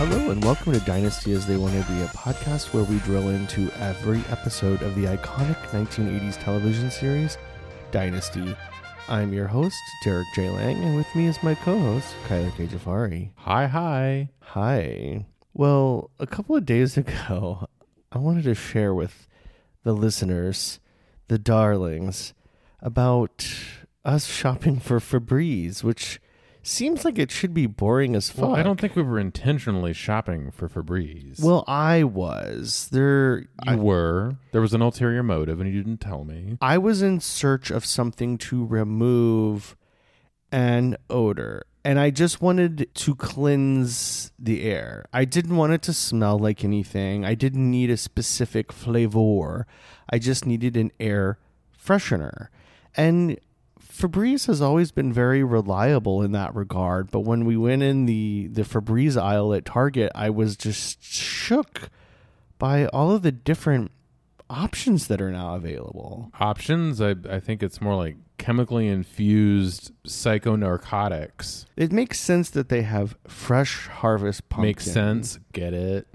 Hello and welcome to Dynasty as They Want to Be, a podcast where we drill into every episode of the iconic 1980s television series, Dynasty. I'm your host, Derek J. Lang, and with me is my co-host, Kyler K. Jafari. Hi. Hi. Well, a couple of days ago, I wanted to share with the listeners, the darlings, about us shopping for Febreze, which seems like it should be boring as fuck. Well, I don't think we were intentionally shopping for Febreze. Well, I was. You were. There was an ulterior motive, and you didn't tell me. I was in search of something to remove an odor, and I just wanted to cleanse the air. I didn't want it to smell like anything. I didn't need a specific flavor. I just needed an air freshener. And Febreze has always been very reliable in that regard, but when we went in the Febreze aisle at Target, I was just shook by all of the different options that are now available. Options? I think it's more like chemically infused psychonarcotics. It makes sense that they have fresh harvest pumpkin. Makes sense. Get it?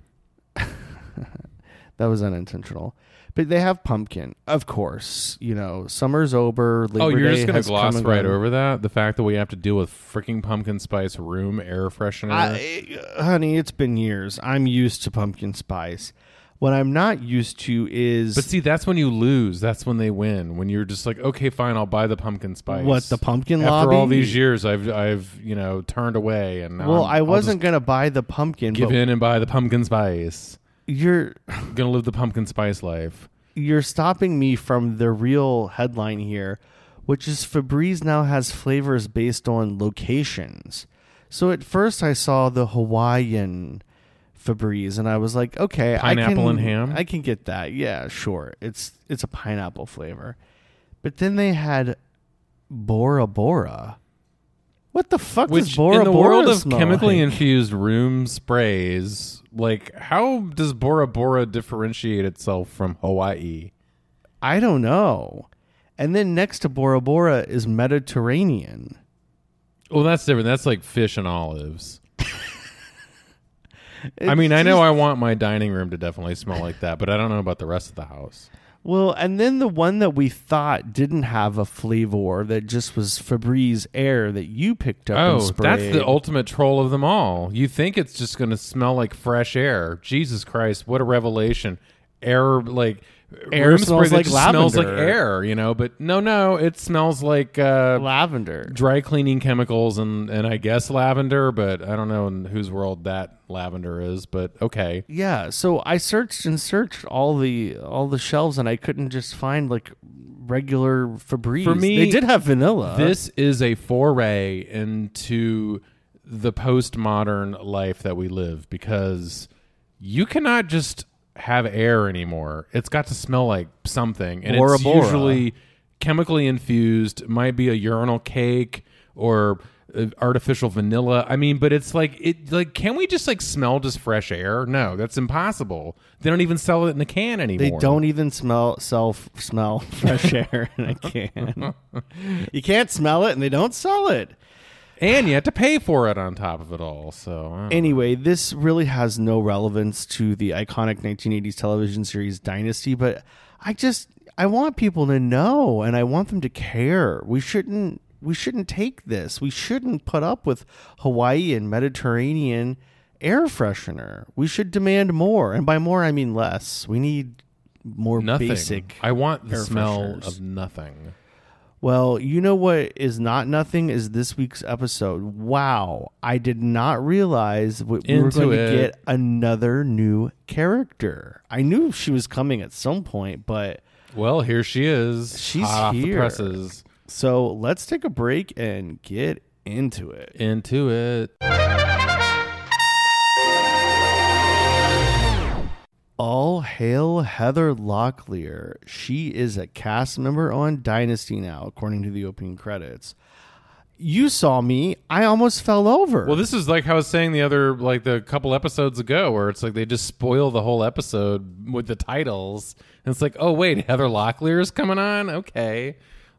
That was unintentional. But they have pumpkin, of course. You know, summer's over. Labor you're Day just going to gloss right gone. over that? The fact that we have to deal with freaking pumpkin spice room air freshener? Honey, it's been years. I'm used to pumpkin spice. What I'm not used to is... But see, that's when you lose. That's when they win. When you're just like, okay, fine, I'll buy the pumpkin spice. What, the pumpkin After lobby? all these years, I've turned away. And now I wasn't going to buy the pumpkin. Give in and buy the pumpkin spice. You're going to live the pumpkin spice life. You're stopping me from the real headline here, which is Febreze now has flavors based on locations. So at first I saw the Hawaiian Febreze and I was like, okay, pineapple and ham. I can get that. Yeah, sure. It's a pineapple flavor. But then they had Bora Bora. What the fuck does Bora Bora in the world of smell chemically like? infused room sprays, like how does Bora Bora differentiate itself from Hawaii? I don't know. And then next to Bora Bora is Mediterranean. Well, that's different. That's like fish and olives. I mean, I know I want my dining room to definitely smell like that, but I don't know about the rest of the house. Well, and then the one that we thought didn't have a flavor, that just was Febreze air that you picked up and sprayed. That's the ultimate troll of them all. You think it's just going to smell like fresh air. Jesus Christ, what a revelation. Air smells like lavender. Smells like air, but no, it smells like lavender. Dry cleaning chemicals and I guess lavender, but I don't know in whose world that lavender is, but okay. Yeah, so I searched all the shelves and I couldn't just find like regular Febreze. For me, they did have vanilla. This is a foray into the postmodern life that we live, because you cannot just have air anymore. It's got to smell like something, and Bora it's Bora. usually chemically infused. It might be a urinal cake or artificial vanilla. I mean, but it's like can we just like smell just fresh air? No, that's impossible. They don't even sell it in a can anymore. They don't even smell fresh air in a can. You can't smell it, and they don't sell it. And you have to pay for it on top of it all. So anyway, this really has no relevance to the iconic 1980s television series Dynasty, but I want people to know, and I want them to care. We shouldn't take this. We shouldn't put up with Hawaii and Mediterranean air freshener. We should demand more, and by more I mean less. We need more basic. I want the air smell fresheners. of nothing. Well, you know what is not nothing is this week's episode. Wow. I did not realize we were going to get another new character. I knew she was coming at some point, but... Well, here she is. She's hot here. Off the presses. So let's take a break and get into it. Into it. All hail Heather Locklear. She is a cast member on Dynasty now, according to the opening credits. You saw me. I almost fell over. Well, this is like how I was saying the couple episodes ago, where it's like they just spoil the whole episode with the titles. And it's like, oh, wait, Heather Locklear is coming on? Okay.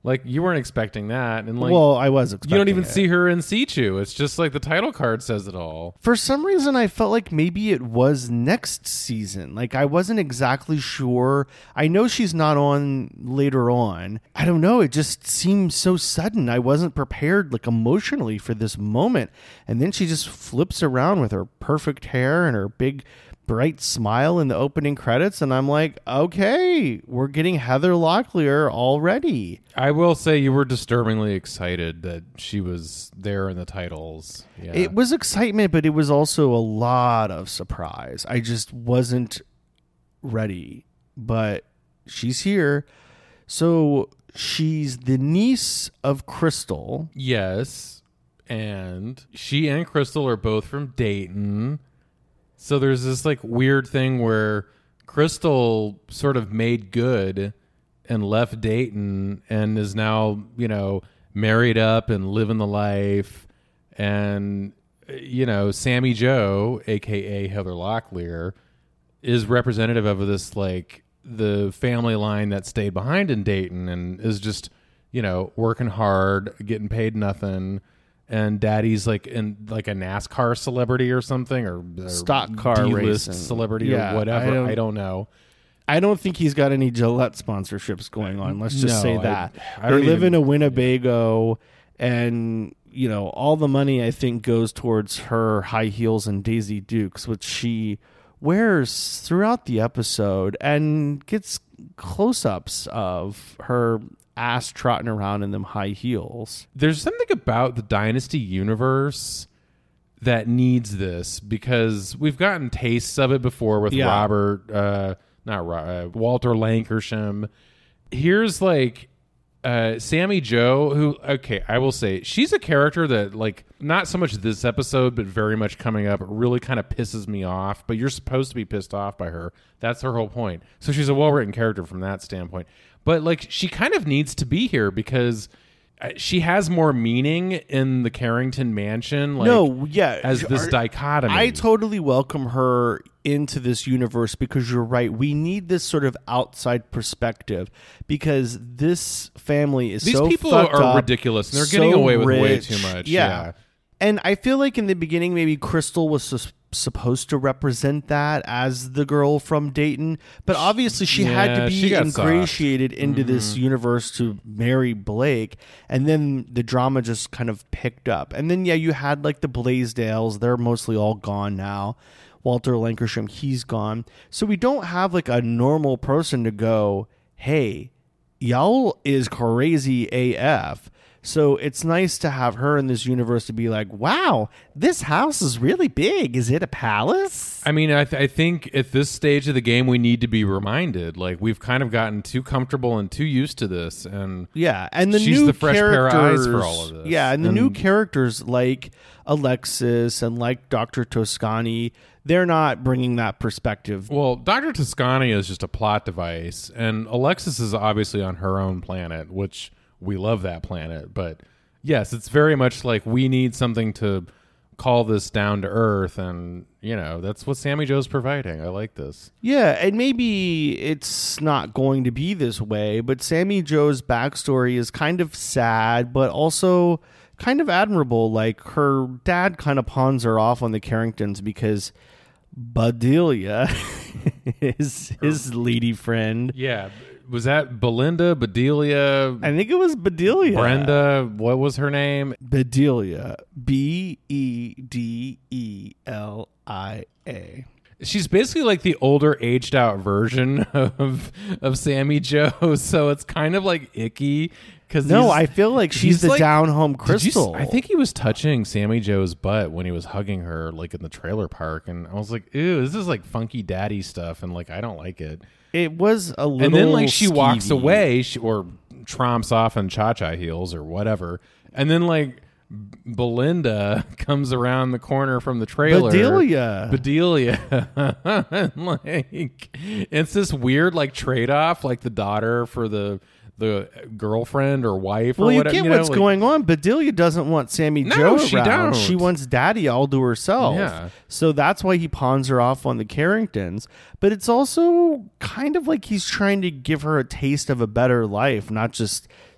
Like, you weren't expecting that. And like, well, I was expecting you don't even it. see her in situ. It's just like the title card says it all. For some reason, I felt like maybe it was next season. Like, I wasn't exactly sure. I know she's not on later on. I don't know. It just seemed so sudden. I wasn't prepared, like, emotionally for this moment. And then she just flips around with her perfect hair and her big, bright smile in the opening credits. And I'm like, okay, we're getting Heather Locklear already. I will say you were disturbingly excited that she was there in the titles. Yeah. It was excitement, but it was also a lot of surprise. I just wasn't ready, but she's here. So she's the niece of Crystal. Yes. And she and Crystal are both from Dayton. So there's this like weird thing where Crystal sort of made good and left Dayton and is now, you know, married up and living the life. And, you know, Sammy Joe, a.k.a. Heather Locklear, is representative of this, like, the family line that stayed behind in Dayton and is just, you know, working hard, getting paid nothing. And daddy's like in like a NASCAR celebrity or something, or stock car D-list racing celebrity or whatever. I don't know. I don't think he's got any Gillette sponsorships going on. Let's just say that. I They don't live even- in a Winnebago, and you know all the money I think goes towards her high heels and Daisy Dukes, which she wears throughout the episode, and gets close-ups of her ass trotting around in them high heels. There's something about the Dynasty universe that needs this because we've gotten tastes of it before with Walter Lankershim. Here's like Sammy Joe, who, okay, I will say she's a character that, like, not so much this episode, but very much coming up, really kind of pisses me off. But you're supposed to be pissed off by her. That's her whole point. So she's a well-written character from that standpoint. But like, she kind of needs to be here because she has more meaning in the Carrington mansion. Like, as this dichotomy. I totally welcome her into this universe because you're right. We need this sort of outside perspective because this family is These so people fucked are up, ridiculous and they're so getting away with way rich. too much. Yeah. And I feel like in the beginning, maybe Crystal was supposed to represent that as the girl from Dayton, but obviously she had to she be got ingratiated into this universe to marry Blake, and then the drama just kind of picked up. And then you had like the Blaisdells; they're mostly all gone now. Walter Lankershim, he's gone, so we don't have like a normal person to go, "Hey, y'all is crazy AF." So it's nice to have her in this universe to be like, wow, this house is really big. Is it a palace? I mean, I think at this stage of the game, we need to be reminded. Like, we've kind of gotten too comfortable and too used to this. And yeah, and the she's new the fresh pair of characters, eyes for all of this. Yeah, and the new characters like Alexis and like Dr. Toscani, they're not bringing that perspective. Well, Dr. Toscani is just a plot device. And Alexis is obviously on her own planet, which... we love that planet, but yes, it's very much like we need something to call this down to earth, and you know that's what Sammy Joe's providing. I like this. Yeah, and maybe it's not going to be this way, but Sammy Joe's backstory is kind of sad, but also kind of admirable. Like, her dad kind of pawns her off on the Carringtons because Bedelia is his lady friend. Yeah. Was that Belinda, Bedelia? I think it was Bedelia. Brenda, what was her name? Bedelia. Bedelia. She's basically like the older, aged out version of Sammy Joe, so it's kind of like icky. No, I feel like she's the like, down home Crystal. I think he was touching Sammy Joe's butt when he was hugging her, like in the trailer park, and I was like, "Ew, this is like funky daddy stuff," and like I don't like it. It was a little. And then like she walks skeevy. away, or tromps off on cha-cha heels or whatever, and then like Belinda comes around the corner from the trailer. Bedelia. And, like, it's this weird like trade-off, like the daughter for the girlfriend or wife or whatever. You get what's going on. Bedelia doesn't want Sammy Joe she around. don't. She wants daddy all to herself. Yeah. So that's why he pawns her off on the Carringtons. But it's also kind of like he's trying to give her a taste of a better life, not just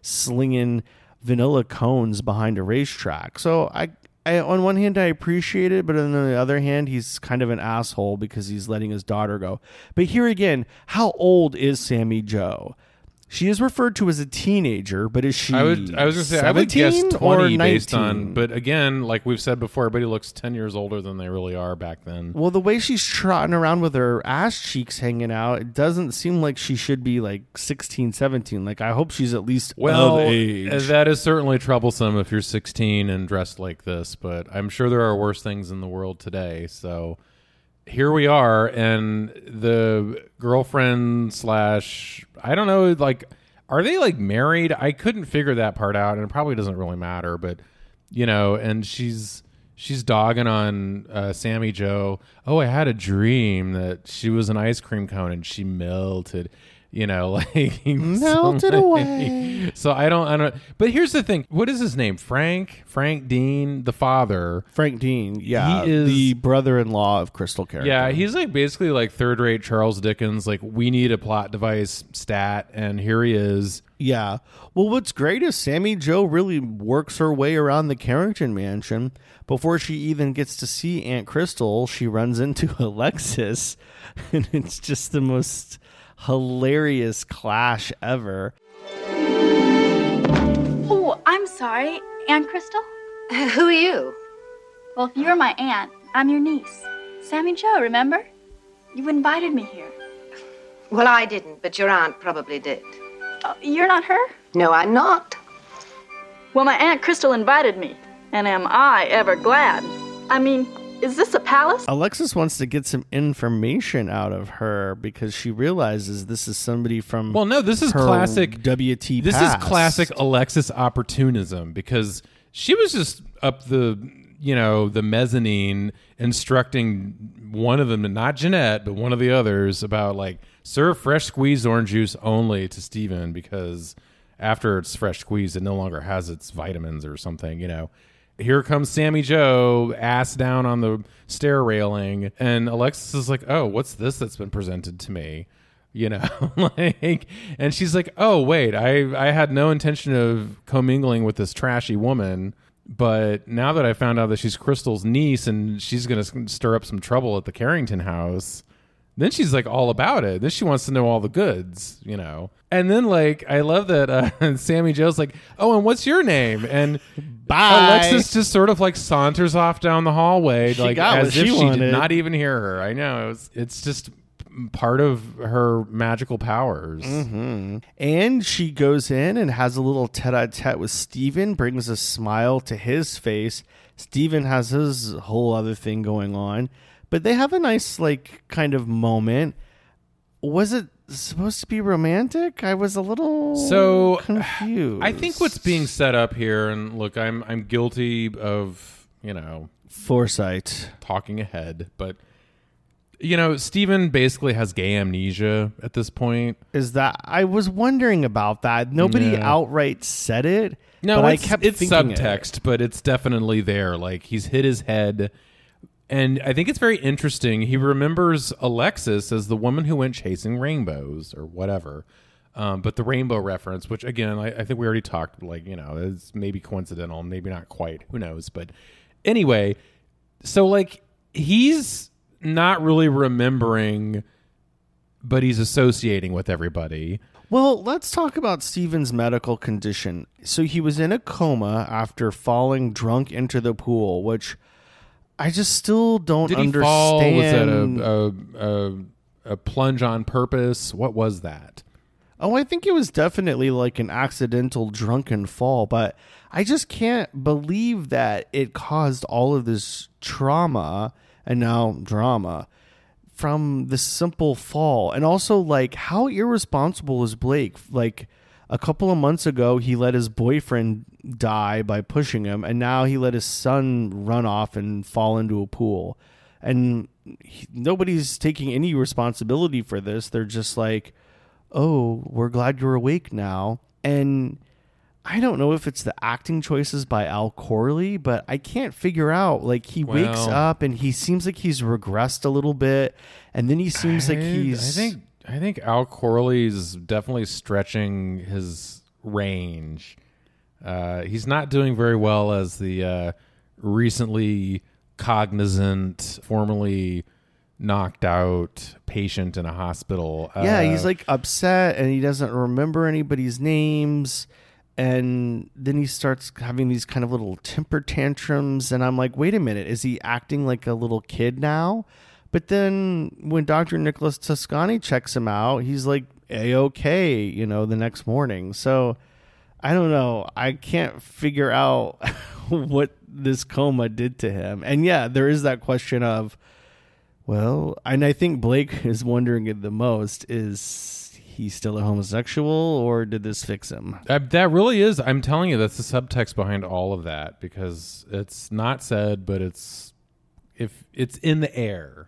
slinging vanilla cones behind a racetrack. So I on one hand I appreciate it, but on the other hand he's kind of an asshole because he's letting his daughter go. But here again, how old is Sammy Jo? She is referred to as a teenager, but is she? I was going to say, I would guess 20 based 19? on, but again, like we've said before, everybody looks 10 years older than they really are back then. Well, the way she's trotting around with her ass cheeks hanging out, it doesn't seem like she should be like 16, 17. Like, I hope she's at least of age. That is certainly troublesome if you're 16 and dressed like this, but I'm sure there are worse things in the world today. So here we are, and the girlfriend slash, I don't know, like, are they like married? I couldn't figure that part out, and it probably doesn't really matter, but you know, and she's dogging on Sammy Jo. Oh, I had a dream that she was an ice cream cone and she melted. You know, like melted away. So I don't. But here's the thing: what is his name? Frank Dean, the father. Frank Dean, yeah, he is the brother-in-law of Crystal Carrington. Yeah, he's like basically like third-rate Charles Dickens. Like, we need a plot device stat, and here he is. Yeah. Well, what's great is Sammy Jo really works her way around the Carrington mansion. Before she even gets to see Aunt Crystal, she runs into Alexis, and it's just the most hilarious clash ever. Oh, I'm sorry. Aunt Crystal? Who are you? Well, if you're my aunt, I'm your niece. Sammy Jo, remember? You invited me here. Well, I didn't, but your aunt probably did. You're not her? No, I'm not. Well, my Aunt Crystal invited me, and am I ever glad? I mean, is this a palace? Alexis wants to get some information out of her because she realizes this is somebody from this is classic WT This past. is classic Alexis opportunism, because she was just up the mezzanine instructing one of them, not Jeanette, but one of the others, about like, serve fresh squeezed orange juice only to Steven, because after it's fresh squeezed, it no longer has its vitamins or something, you know. Here comes Sammy Jo, ass down on the stair railing, and Alexis is like, oh, what's this that's been presented to me? You know, like, and she's like, oh, wait, I had no intention of commingling with this trashy woman, but now that I found out that she's Crystal's niece and she's going to stir up some trouble at the Carrington house, then she's like all about it. Then she wants to know all the goods, you know. And then, like, I love that Sammy Jo's like, oh, and what's your name? And Bye. Alexis just sort of like saunters off down the hallway, like as if she did not even hear her. I know. It's just part of her magical powers. Mm-hmm. And she goes in and has a little tete-a-tete with Steven, brings a smile to his face. Steven has his whole other thing going on. But they have a nice, like, kind of moment. Was it supposed to be romantic? I was a little confused. I think what's being set up here, and look, I'm guilty of, you know, foresight, talking ahead, but you know, Steven basically has gay amnesia at this point. Is that, I was wondering about that. Nobody outright said it. No, but it's subtext, but it's definitely there. Like, he's hit his head. And I think it's very interesting. He remembers Alexis as the woman who went chasing rainbows or whatever. But the rainbow reference, which again, I think we already talked, like, you know, it's maybe coincidental, maybe not quite, who knows. But anyway, so like, he's not really remembering, but he's associating with everybody. Well, let's talk about Steven's medical condition. So he was in a coma after falling drunk into the pool, which I just still don't understand. Fall? Was that a plunge on purpose? What was that? Oh, I think it was definitely like an accidental drunken fall, but I just can't believe that it caused all of this trauma and now drama from this simple fall. And also, like, how irresponsible is Blake? Like, a couple of months ago, he let his boyfriend die by pushing him, and now he let his son run off and fall into a pool. And nobody's taking any responsibility for this. They're just like, oh, we're glad you're awake now. And I don't know if it's the acting choices by Al Corley, but I can't figure out. Like, he wakes up and he seems like he's regressed a little bit, and then he seems like he's... I think Al Corley's definitely stretching his range. He's not doing very well as the recently cognizant, formerly knocked out patient in a hospital. He's like upset and he doesn't remember anybody's names. And then he starts having these kind of little temper tantrums. And I'm like, wait a minute, is he acting like a little kid now? But then when Dr. Nicholas Toscani checks him out, he's like A-okay, the next morning. So I don't know. I can't figure out what this coma did to him. And yeah, there is that question of, well, and I think Blake is wondering it the most, is he still a homosexual or did this fix him? That really is. I'm telling you, that's the subtext behind all of that, because it's not said, but it's in the air,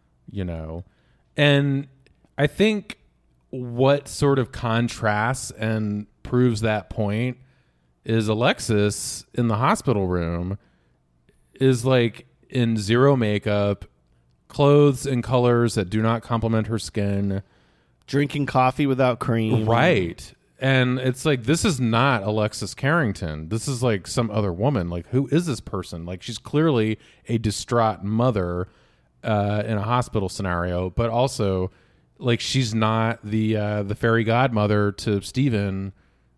And I think what sort of contrasts and proves that point is Alexis in the hospital room is like in zero makeup, clothes and colors that do not complement her skin, drinking coffee without cream. Right. And it's like, this is not Alexis Carrington. This is like some other woman. Like, who is this person? Like, she's clearly a distraught mother in a hospital scenario, but also like she's not the fairy godmother to Stephen,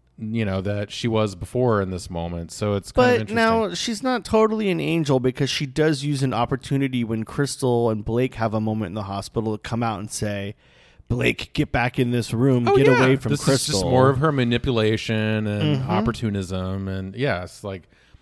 that she was before in this moment. So it's kind of interesting. But now she's not totally an angel, because she does use an opportunity when Crystal and Blake have a moment in the hospital to come out and say, Blake, get back in this room, get away from this Crystal. This is just more of her manipulation and opportunism. And yes, like,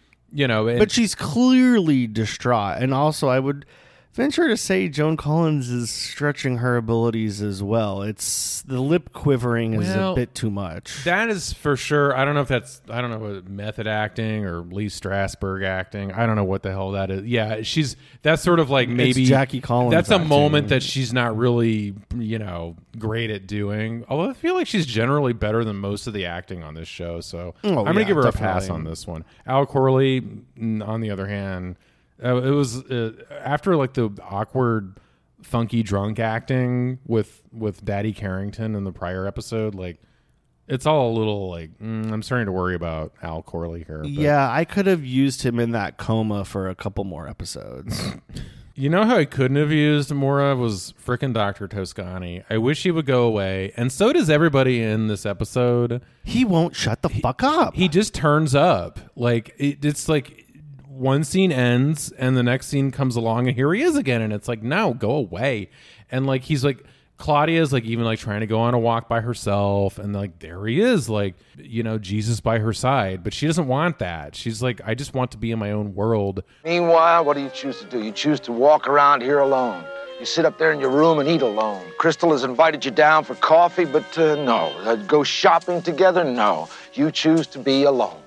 but she's clearly distraught. And also I would venture to say Joan Collins is stretching her abilities as well. It's the lip quivering is a bit too much. That is for sure. I don't know what method acting or Lee Strasberg acting. I don't know what the hell that is. Yeah, that's sort of like maybe it's Jackie Collins. That's acting. A moment that she's not really, great at doing. Although I feel like she's generally better than most of the acting on this show. So I'm going to give her definitely a pass on this one. Al Corley, on the other hand, it was after like the awkward, funky drunk acting with Daddy Carrington in the prior episode. Like, it's all a little like I'm starting to worry about Al Corley here. But. Yeah, I could have used him in that coma for a couple more episodes. You know how I couldn't have used more of was frickin' Dr. Toscani. I wish he would go away, and so does everybody in this episode. He won't shut the fuck up. He just turns up. Like it's like. One scene ends and the next scene comes along and here he is again, and it's like, no, go away. And like he's like, Claudia's like even like trying to go on a walk by herself, and like there he is, like, Jesus by her side, but she doesn't want that. She's like, I just want to be in my own world. Meanwhile, what do you choose to do? You choose to walk around here alone. You sit up there in your room and eat alone. Crystal has invited you down for coffee, but no. Go shopping together? No. You choose to be alone.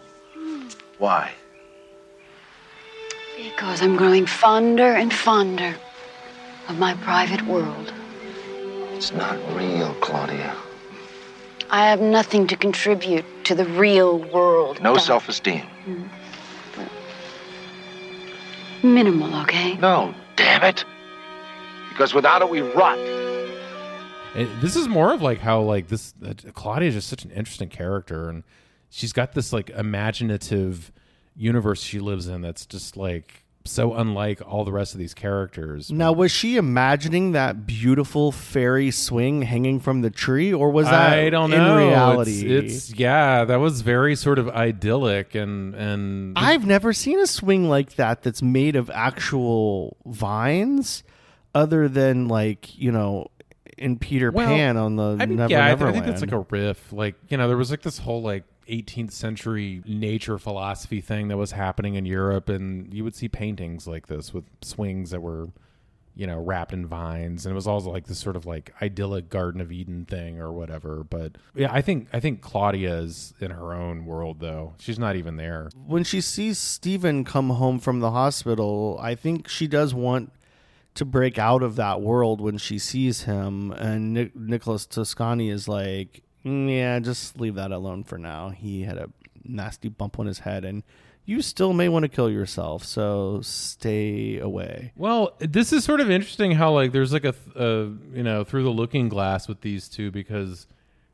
Why? Because I'm growing fonder and fonder of my private world. It's not real, Claudia. I have nothing to contribute to the real world. No self-esteem. Minimal, okay? No, damn it. Because without it, we rot. And this is more of like how like this Claudia is just such an interesting character, and she's got this like imaginative universe she lives in that's just like so unlike all the rest of these characters. Now, was she imagining that beautiful fairy swing hanging from the tree, or was that I don't know. In reality? It's that was very sort of idyllic, and I've never seen a swing like that that's made of actual vines, other than like in Peter Pan on the Neverland. I think that's like a riff. Like there was like this whole like 18th century nature philosophy thing that was happening in Europe, and you would see paintings like this with swings that were wrapped in vines, and it was also like this sort of like idyllic Garden of Eden thing or whatever. But yeah, I think Claudia is in her own world, though. She's not even there. When she sees Stephen come home from the hospital, I think she does want to break out of that world when she sees him, and Nicholas Toscani is like, yeah, just leave that alone for now. He had a nasty bump on his head, and you still may want to kill yourself, so stay away. Well, this is sort of interesting how like there's like a through the looking glass with these two, because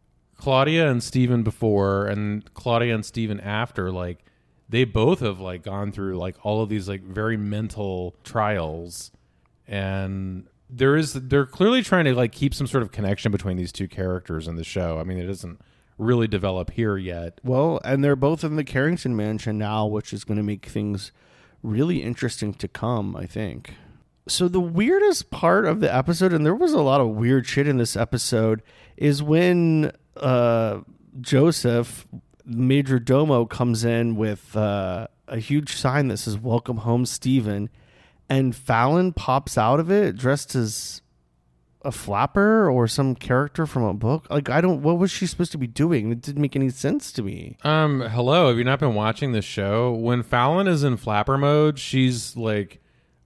Claudia and Steven before and Claudia and Steven after, like, they both have like gone through like all of these like very mental trials, and they're clearly trying to like keep some sort of connection between these two characters in the show. I mean, it doesn't really develop here yet. Well, and they're both in the Carrington Mansion now, which is going to make things really interesting to come, I think. So the weirdest part of the episode, and there was a lot of weird shit in this episode, is when Joseph, Major Domo, comes in with a huge sign that says "Welcome Home, Stephen," and Fallon pops out of it dressed as a flapper or some character from a book. Like, what was she supposed to be doing? It didn't make any sense to me. Hello, have you not been watching this show? When Fallon is in flapper mode, she's like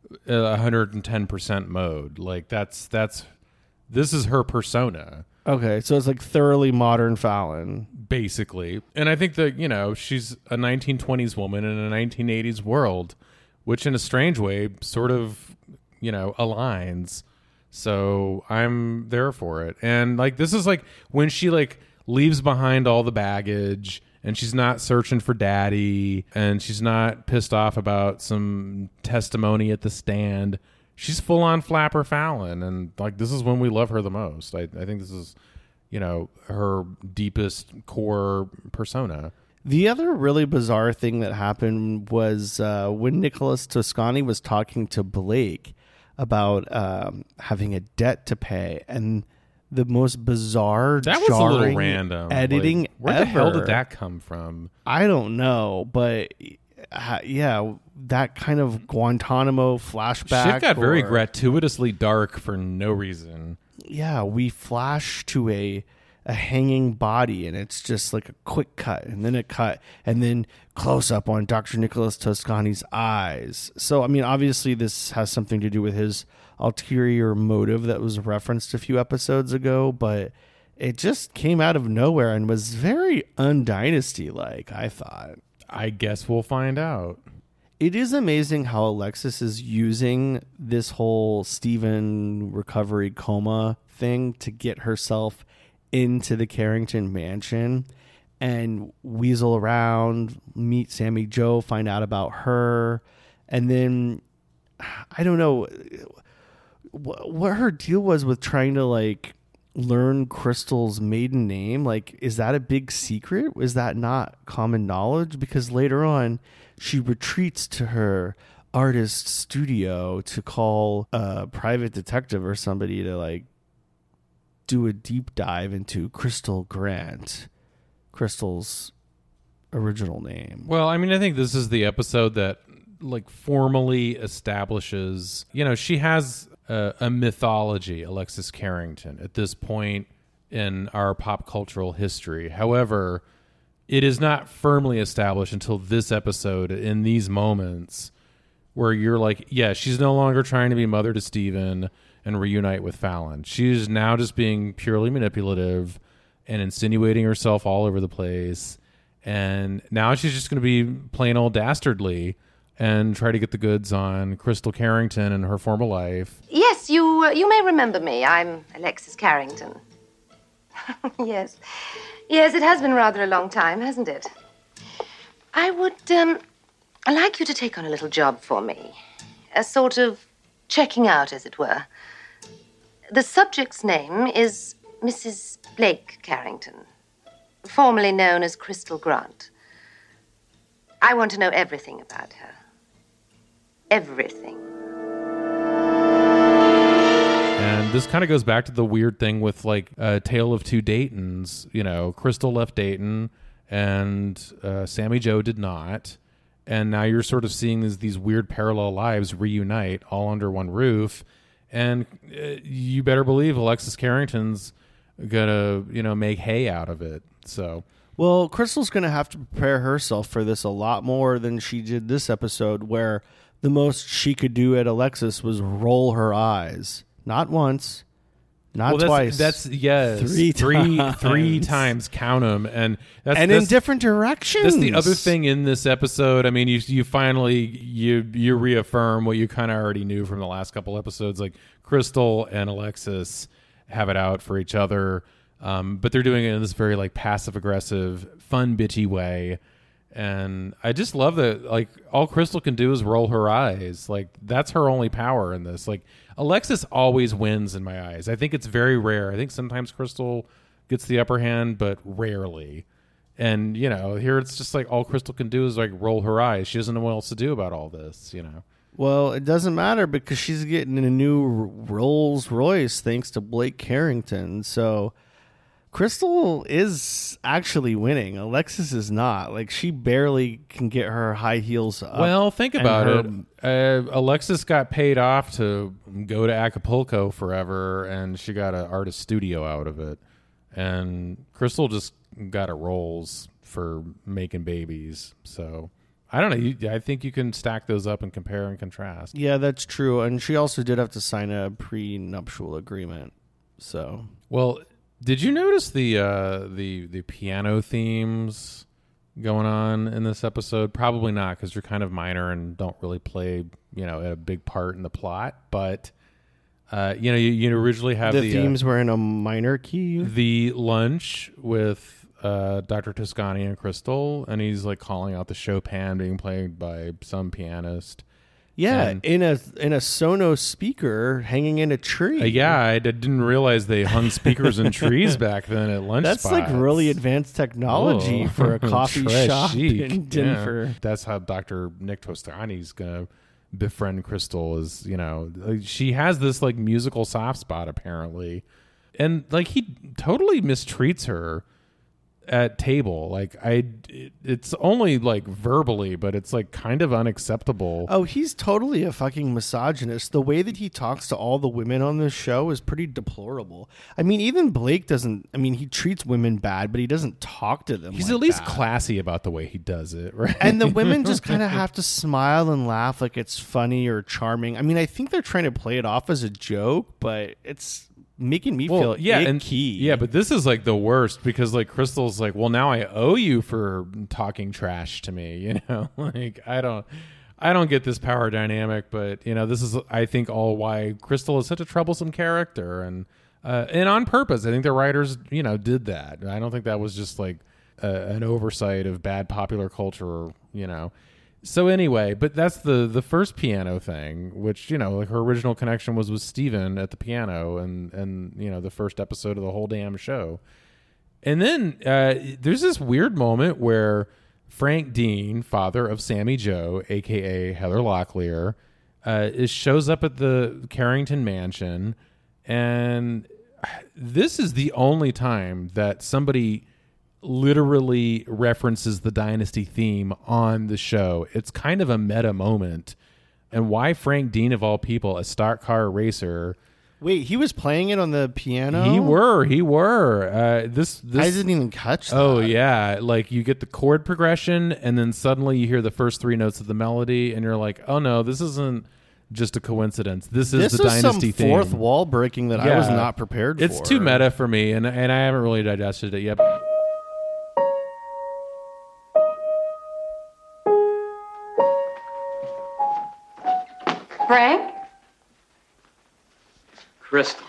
110% mode. Like this is her persona. Okay, so it's like thoroughly modern Fallon. Basically. And I think that, she's a 1920s woman in a 1980s world, which in a strange way sort of, aligns. So I'm there for it. And like, this is like when she like leaves behind all the baggage and she's not searching for daddy and she's not pissed off about some testimony at the stand. She's full on flapper Fallon. And like, this is when we love her the most. I think this is, her deepest core persona. The other really bizarre thing that happened was when Nicholas Toscani was talking to Blake about having a debt to pay, and the most bizarre, that was a little random editing. Like, where the hell did that come from? I don't know, but yeah, that kind of Guantanamo flashback. Shit got very gratuitously dark for no reason. Yeah, we flash to a hanging body, and it's just like a quick cut, and then a cut, and then close up on Dr. Nicholas Toscani's eyes. So, I mean, obviously this has something to do with his ulterior motive that was referenced a few episodes ago, but it just came out of nowhere and was very un-Dynasty-like, I thought. I guess we'll find out. It is amazing how Alexis is using this whole Stephen recovery coma thing to get herself into the Carrington Mansion and weasel around, meet Sammy Jo, find out about her, and then I don't know what her deal was with trying to like learn Crystal's maiden name. Like, is that a big secret? Is that not common knowledge? Because later on she retreats to her artist studio to call a private detective or somebody to like do a deep dive into Crystal Grant, Crystal's original name. Well, I mean, I think this is the episode that like formally establishes, she has a mythology, Alexis Carrington, at this point in our pop cultural history. However, it is not firmly established until this episode, in these moments where you're like, yeah, she's no longer trying to be mother to Stephen and reunite with Fallon. She's now just being purely manipulative and insinuating herself all over the place. And now she's just going to be plain old dastardly and try to get the goods on Crystal Carrington and her former life. Yes, you may remember me. I'm Alexis Carrington. Yes, it has been rather a long time, hasn't it? I would like you to take on a little job for me. A sort of checking out, as it were. The subject's name is Mrs. Blake Carrington, formerly known as Crystal Grant. I want to know everything about her. Everything. And this kind of goes back to the weird thing with like a Tale of Two Daytons. Crystal left Dayton and Sammy Jo did not. And now you're sort of seeing these weird parallel lives reunite all under one roof. And you better believe Alexis Carrington's gonna, make hay out of it. So, well, Crystal's gonna have to prepare herself for this a lot more than she did this episode, where the most she could do at Alexis was roll her eyes, not once, not twice. That's yes, three times. Count them, and that's in different directions. That's the other thing in this episode. I mean, you finally you reaffirm what you kind of already knew from the last couple episodes. Like Crystal and Alexis have it out for each other. But they're doing it in this very like passive aggressive, fun, bitchy way. And I just love that, like, all Crystal can do is roll her eyes. Like, that's her only power in this. Like, Alexis always wins in my eyes. I think it's very rare. I think sometimes Crystal gets the upper hand, but rarely. And, you know, here it's just like all Crystal can do is, like, roll her eyes. She doesn't know what else to do about all this, you know. Well, it doesn't matter because she's getting a new Rolls Royce thanks to Blake Carrington. So Crystal is actually winning. Alexis is not. Like, she barely can get her high heels up. Well, think about it. Alexis got paid off to go to Acapulco forever, and she got an artist studio out of it. And Crystal just got a Rolls for making babies. So I don't know. I think you can stack those up and compare and contrast. Yeah, that's true. And she also did have to sign a prenuptial agreement. So, well, did you notice the piano themes going on in this episode? Probably not, because they're kind of minor and don't really play, you know, a big part in the plot. But you know, you originally have the themes were in a minor key. The lunch with Dr. Toscani and Crystal, and he's like calling out the Chopin being played by some pianist. Yeah, and, in a Sonos speaker hanging in a tree. Yeah, I didn't realize they hung speakers in trees back then at lunch That's spots. like really advanced technology for a coffee shop in Denver. Yeah. That's how Dr. Nick Toscani's going to befriend Crystal, is, you know, she has this like musical soft spot apparently. And like he totally mistreats her at table. Like it's only like verbally, but it's like kind of unacceptable. Oh, he's totally a fucking misogynist. The way that he talks to all the women on this show is pretty deplorable. I mean, even Blake doesn't, I mean, he treats women bad, but he doesn't talk to them. He's like at least that. Classy about the way he does it, right? And the women just kind of have to smile and laugh like it's funny or charming. I mean, I think they're trying to play it off as a joke, but it's making me feel icky. But this is like the worst, because like Crystal's like, well, now I owe you for talking trash to me, you know. Like I don't get this power dynamic, but you know, this is, I think, all why Crystal is such a troublesome character, and on purpose. I think the writers, you know, did that. I don't think that was just like an oversight of bad popular culture, you know. So anyway, but that's the first piano thing, which, you know, like her original connection was with Steven at the piano, and you know, the first episode of the whole damn show. And then there's this weird moment where Frank Dean, father of Sammy Jo, a.k.a. Heather Locklear, shows up at the Carrington mansion, and this is the only time that somebody literally references the Dynasty theme on the show. It's kind of a meta moment. And why Frank Dean, of all people, a stock car racer? Wait, he was playing it on the piano? He were. This I didn't even catch that. Oh, yeah. Like, you get the chord progression, and then suddenly you hear the first three notes of the melody, and you're like, oh, no, this isn't just a coincidence. This is the Dynasty theme. Fourth wall breaking that I was not prepared for. It's too meta for me, and I haven't really digested it yet. Frank? Crystal.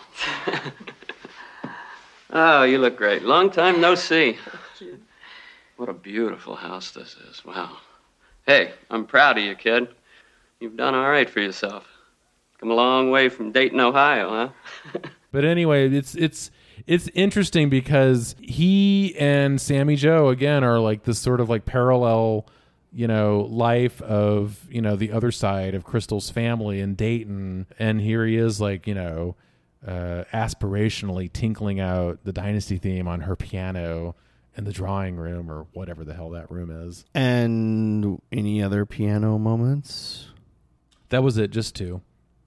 Oh, you look great. Long time no see. What a beautiful house this is. Wow. Hey, I'm proud of you, kid. You've done all right for yourself. Come a long way from Dayton, Ohio, huh? But anyway, it's interesting because he and Sammy Jo, again, are like this sort of like parallel, you know, life of, you know, the other side of Crystal's family in Dayton. And here he is, like, you know, aspirationally tinkling out the Dynasty theme on her piano in the drawing room, or whatever the hell that room is. And any other piano moments? That was it, just two.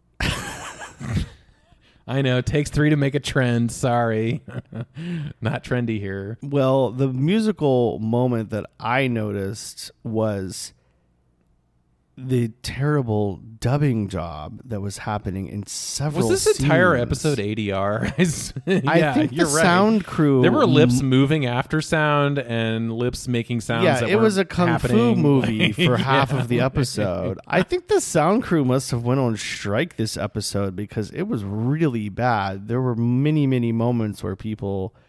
I know, it takes three to make a trend. Sorry. Not trendy here. Well, the musical moment that I noticed was the terrible dubbing job that was happening in several Was this entire scenes. episode ADR? I think the sound crew... There were lips moving after sound and lips making sounds that it was a kung happening. fu movie for half of the episode. I think the sound crew must have went on strike this episode because it was really bad. There were many, many moments where people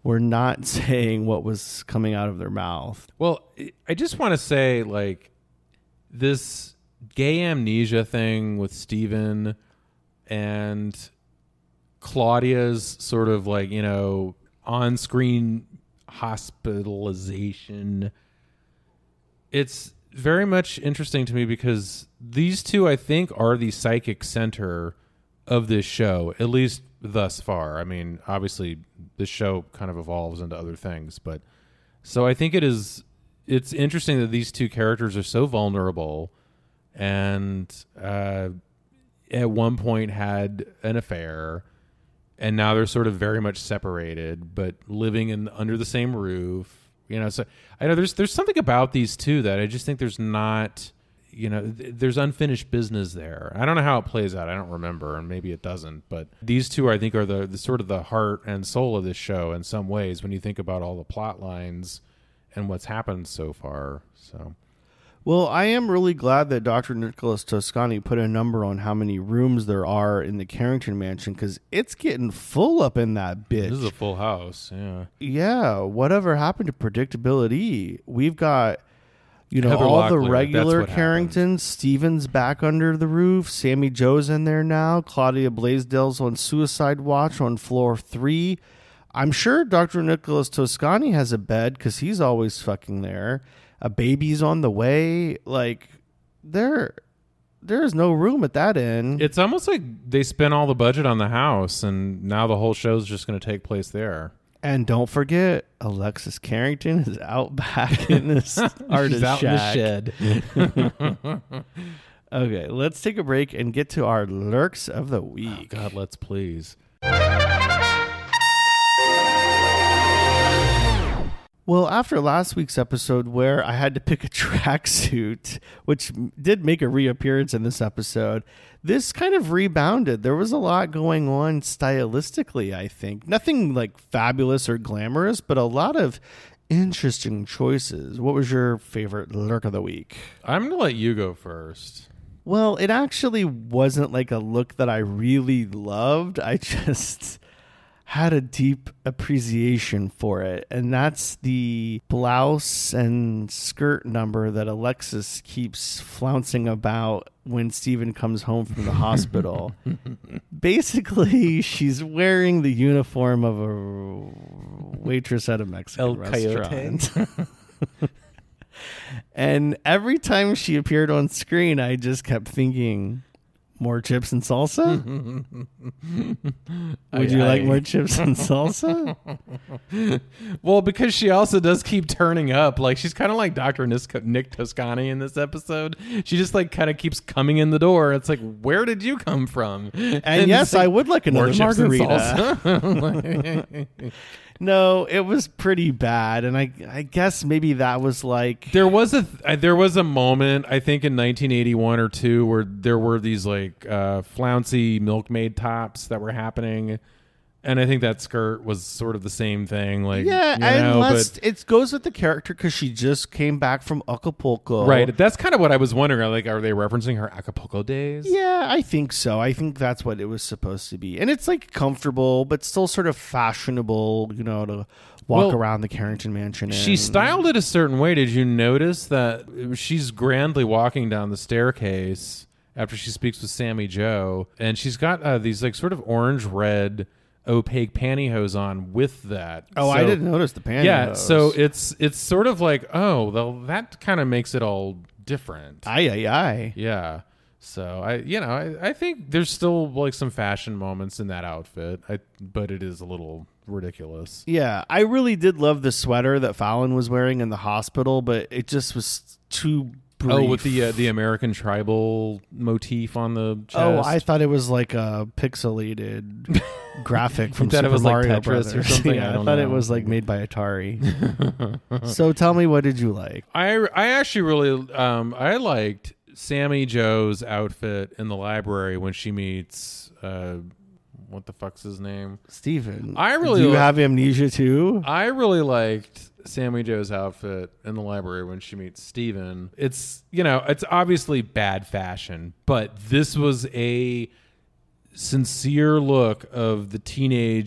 were not saying what was coming out of their mouth. Well, I just want to say, like, this gay amnesia thing with Steven and Claudia's sort of like, you know, on-screen hospitalization. It's very much interesting to me because these two, I think, are the psychic center of this show, at least thus far. I mean, obviously, this show kind of evolves into other things, but so I think it's interesting that these two characters are so vulnerable and at one point had an affair, and now they're sort of very much separated, but living under the same roof. You know, so I know there's something about these two that I just think there's not, you know, there's unfinished business there. I don't know how it plays out. I don't remember, and maybe it doesn't. But these two, I think, are the sort of the heart and soul of this show in some ways when you think about all the plot lines and what's happened so far. So, well, I am really glad that Dr. Nicholas Toscani put a number on how many rooms there are in the Carrington Mansion, because it's getting full up in that bitch. This is a full house, yeah. Yeah, whatever happened to predictability? We've got, you know, Heather all Locklear, the that's regular what Carringtons. Steven's back under the roof. Sammy Joe's in there now. Claudia Blaisdell's on suicide watch on floor 3. I'm sure Dr. Nicholas Toscani has a bed because he's always fucking there. A baby's on the way. Like, there is no room at that inn. It's almost like they spent all the budget on the house, and now the whole show's just going to take place there. And don't forget, Alexis Carrington is out back in this artist She's out shack. in the shed. Okay, let's take a break and get to our lurks of the week. Oh, God, let's please. Well, after last week's episode where I had to pick a tracksuit, which did make a reappearance in this episode, this kind of rebounded. There was a lot going on stylistically, I think. Nothing like fabulous or glamorous, but a lot of interesting choices. What was your favorite lurk of the week? I'm going to let you go first. Well, it actually wasn't like a look that I really loved. I just had a deep appreciation for it, and that's the blouse and skirt number that Alexis keeps flouncing about when Steven comes home from the hospital. Basically, she's wearing the uniform of a waitress at a Mexican El restaurant. Coyote. And every time she appeared on screen, I just kept thinking, more chips and salsa? Would you like more chips and salsa? Well, because she also does keep turning up. Like, she's kind of like Dr. Nick Toscani in this episode. She just like kind of keeps coming in the door. It's like, where did you come from? And yes, I would like another more chips and margarita. salsa. No, it was pretty bad, and I guess maybe that was like There was a moment, I think in 1981 or 2, where there were these like flouncy milkmaid tops that were happening, and I think that skirt was sort of the same thing. Like, unless it goes with the character because she just came back from Acapulco, right? That's kind of what I was wondering. Like, are they referencing her Acapulco days? Yeah, I think so. I think that's what it was supposed to be, and it's like comfortable but still sort of fashionable, you know, to walk around the Carrington Mansion. She styled it a certain way. Did you notice that she's grandly walking down the staircase after she speaks with Sammy Joe, and she's got these like sort of orange-red opaque pantyhose on with that. Oh, I didn't notice the pantyhose. Yeah, so it's sort of like, oh, well, that kind of makes it all different. Aye. Yeah. So I think there's still like some fashion moments in that outfit, but it is a little ridiculous. Yeah, I really did love the sweater that Fallon was wearing in the hospital, but it just was too brief. Oh, with the American tribal motif on the chest. Oh, I thought it was like a pixelated graphic from thought Super it was like Mario Tetris Brothers or something? Yeah, I I don't thought know. it was like made by Atari. So tell me, what did you like? I actually really I liked Sammy Joe's outfit in the library when she meets what the fuck's his name? Steven. Do you have amnesia too? I really liked Sammy Joe's outfit in the library when she meets Steven. It's obviously bad fashion, but this was a sincere look of the teenage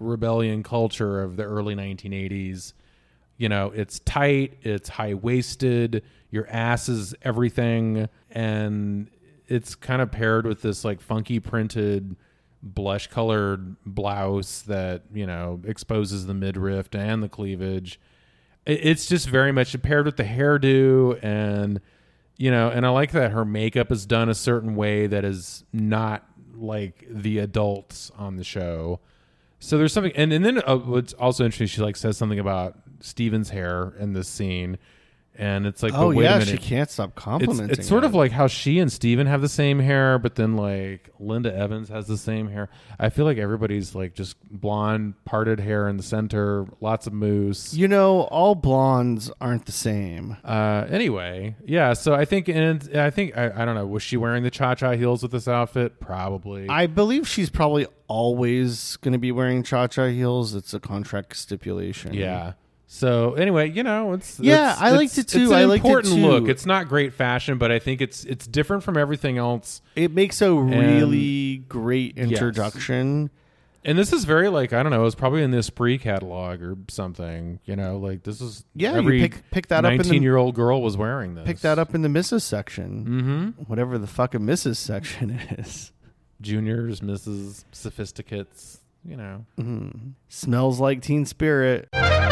rebellion culture of the early 1980s. You know, it's tight, it's high-waisted, your ass is everything, and it's kind of paired with this like funky printed blush-colored blouse that, you know, exposes the midriff and the cleavage. It's just very much paired with the hairdo, and you know, and I like that her makeup is done a certain way that is not like the adults on the show. So there's something, and then what's also interesting, she like says something about Steven's hair in this scene, and it's like, oh but wait yeah, a minute. she can't stop complimenting. It's sort of like how she and Steven have the same hair, but then like Linda Evans has the same hair. I feel like everybody's like just blonde, parted hair in the center, lots of mousse. You know, all blondes aren't the same. Anyway, yeah. So I think, I don't know. Was she wearing the cha-cha heels with this outfit? Probably. I believe she's probably always going to be wearing cha-cha heels. It's a contract stipulation. Yeah. So anyway, you know, I liked it too. It's an I liked it important too. look. It's not great fashion, but I think it's different from everything else. It makes a really great introduction. Yes. And this is very like, I don't know, it was probably in the Esprit catalog or something. You know, like this is every you pick that up. 19-year-old girl was wearing this. Pick that up in the Mrs. section. Mm-hmm. Whatever the fucking Mrs. section is. Juniors, Mrs., Sophisticates. You know, Smells like Teen Spirit.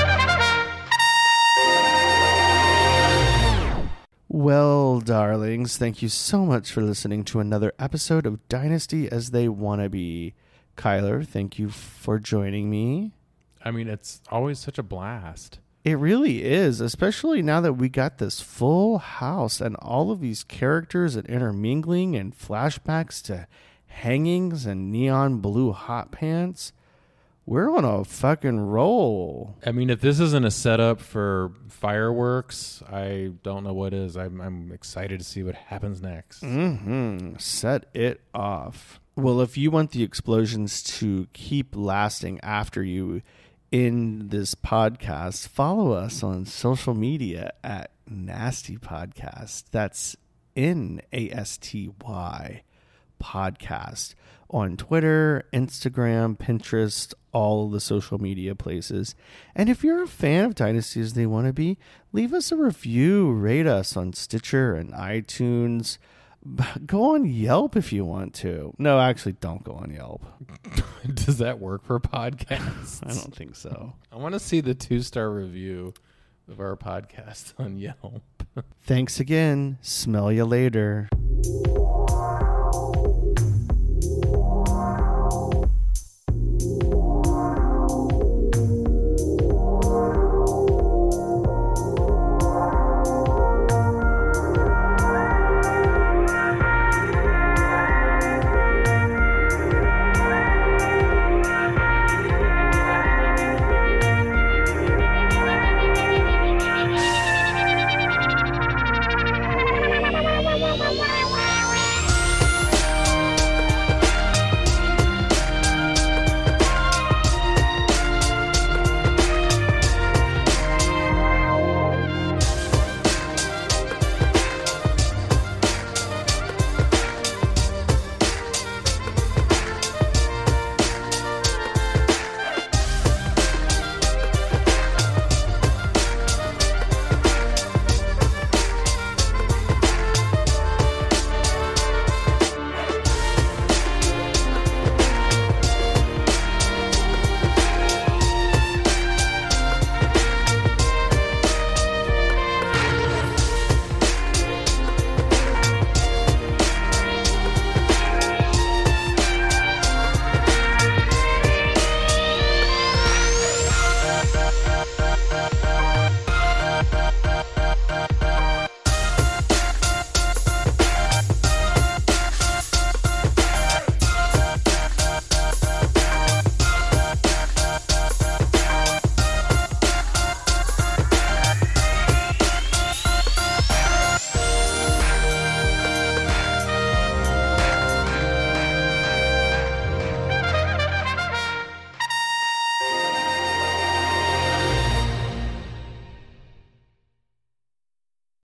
Well, darlings, thank you so much for listening to another episode of Dynasty as They Wanna Be. Kyler, thank you for joining me. I mean, it's always such a blast. It really is, especially now that we got this full house and all of these characters and intermingling and flashbacks to hangings and neon blue hot pants. We're on a fucking roll. I mean, if this isn't a setup for fireworks, I don't know what is. I'm excited to see what happens next. Set it off. Well, if you want the explosions to keep lasting after you in this podcast, follow us on social media at Nasty Podcast. That's NASTY Podcast on Twitter, Instagram, Pinterest, all the social media places. And if you're a fan of Dynasty as They Want to Be, leave us a review, rate us on Stitcher and iTunes. Go on Yelp if you want to. No, actually, don't go on Yelp. Does that work for podcasts? I don't think so. I want to see the 2-star review of our podcast on Yelp. Thanks again. Smell you later.